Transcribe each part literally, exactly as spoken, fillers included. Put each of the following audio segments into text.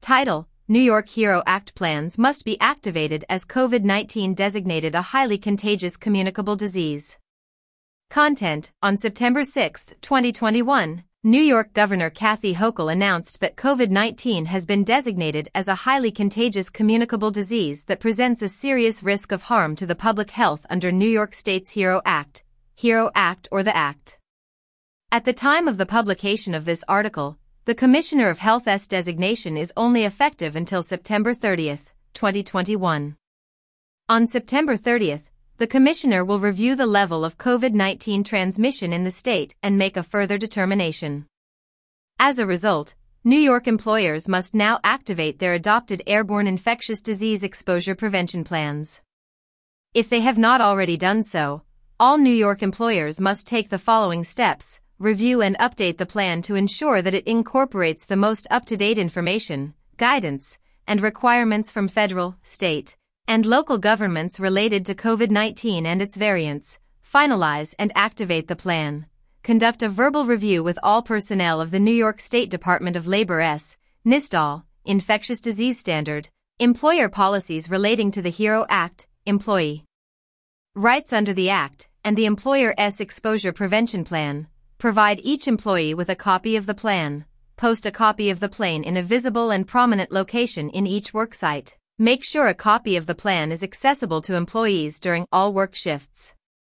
Title: New York HERO Act plans must be activated as COVID nineteen designated a highly contagious communicable disease. Content: On September sixth, twenty twenty-one, New York Governor Kathy Hochul announced that COVID nineteen has been designated as a highly contagious communicable disease that presents a serious risk of harm to the public health under New York State's HERO Act, HERO Act or the Act. At the time of the publication of this article, the Commissioner of Health's designation is only effective until September thirtieth, twenty twenty-one. On September thirtieth, the Commissioner will review the level of COVID nineteen transmission in the state and make a further determination. As a result, New York employers must now activate their adopted airborne infectious disease exposure prevention plans. If they have not already done so, all New York employers must take the following steps: review and update the plan to ensure that it incorporates the most up-to-date information, guidance, and requirements from federal, state, and local governments related to COVID nineteen and its variants, finalize and activate the plan, conduct a verbal review with all personnel of the New York State Department of Labor S. NISDOL, Infectious Disease Standard, employer policies relating to the HERO Act, employee rights under the Act, and the Employer S Exposure Prevention Plan. Provide each employee with a copy of the plan. Post a copy of the plan in a visible and prominent location in each worksite. Make sure a copy of the plan is accessible to employees during all work shifts.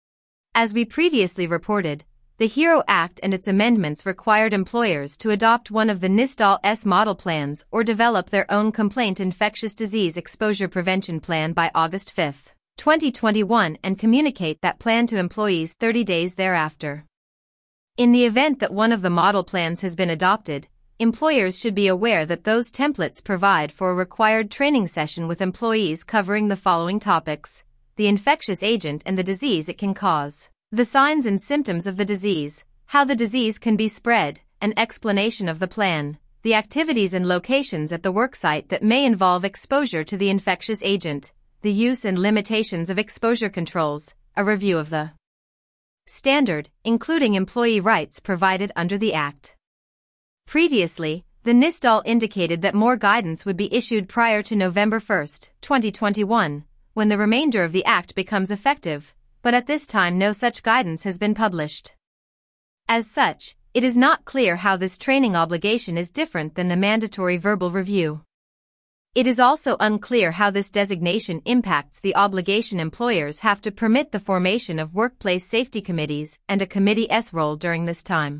As we previously reported, the HERO Act and its amendments required employers to adopt one of the NISDOL's model plans or develop their own complaint infectious disease exposure prevention plan by August fifth, twenty twenty-one and communicate that plan to employees thirty days thereafter. In the event that one of the model plans has been adopted, employers should be aware that those templates provide for a required training session with employees covering the following topics: the infectious agent and the disease it can cause, the signs and symptoms of the disease, how the disease can be spread, an explanation of the plan, the activities and locations at the worksite that may involve exposure to the infectious agent, the use and limitations of exposure controls, a review of the standard, including employee rights provided under the Act. Previously, the NISDOL indicated that more guidance would be issued prior to November first, twenty twenty-one, when the remainder of the Act becomes effective, but at this time no such guidance has been published. As such, it is not clear how this training obligation is different than the mandatory verbal review. It is also unclear how this designation impacts the obligation employers have to permit the formation of workplace safety committees and a committee's role during this time.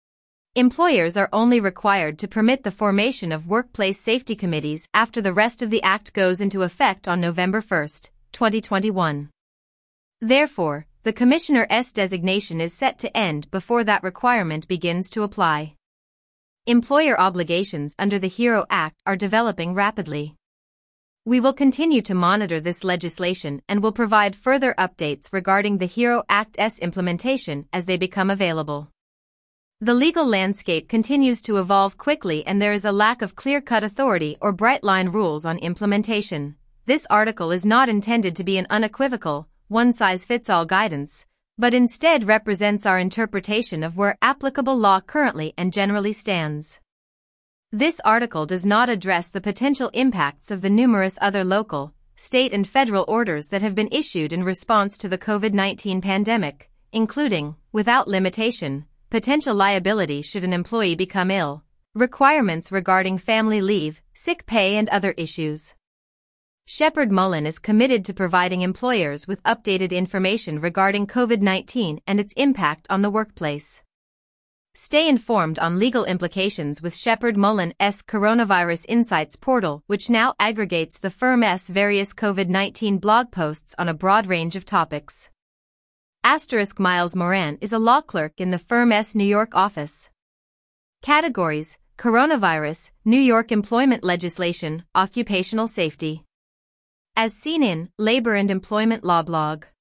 Employers are only required to permit the formation of workplace safety committees after the rest of the Act goes into effect on November first, twenty twenty-one. Therefore, the Commissioner's designation is set to end before that requirement begins to apply. Employer obligations under the HERO Act are developing rapidly. We will continue to monitor this legislation and will provide further updates regarding the HERO Act's implementation as they become available. The legal landscape continues to evolve quickly and there is a lack of clear-cut authority or bright-line rules on implementation. This article is not intended to be an unequivocal, one-size-fits-all guidance, but instead represents our interpretation of where applicable law currently and generally stands. This article does not address the potential impacts of the numerous other local, state and federal orders that have been issued in response to the COVID nineteen pandemic, including, without limitation, potential liability should an employee become ill, requirements regarding family leave, sick pay and other issues. Sheppard Mullin is committed to providing employers with updated information regarding COVID nineteen and its impact on the workplace. Stay informed on legal implications with Sheppard Mullin's Coronavirus Insights portal, which now aggregates the firm's various COVID nineteen blog posts on a broad range of topics. Asterisk Miles Moran is a law clerk in the firm's New York office. Categories: Coronavirus, New York Employment Legislation, Occupational Safety. As seen in Labor and Employment Law blog.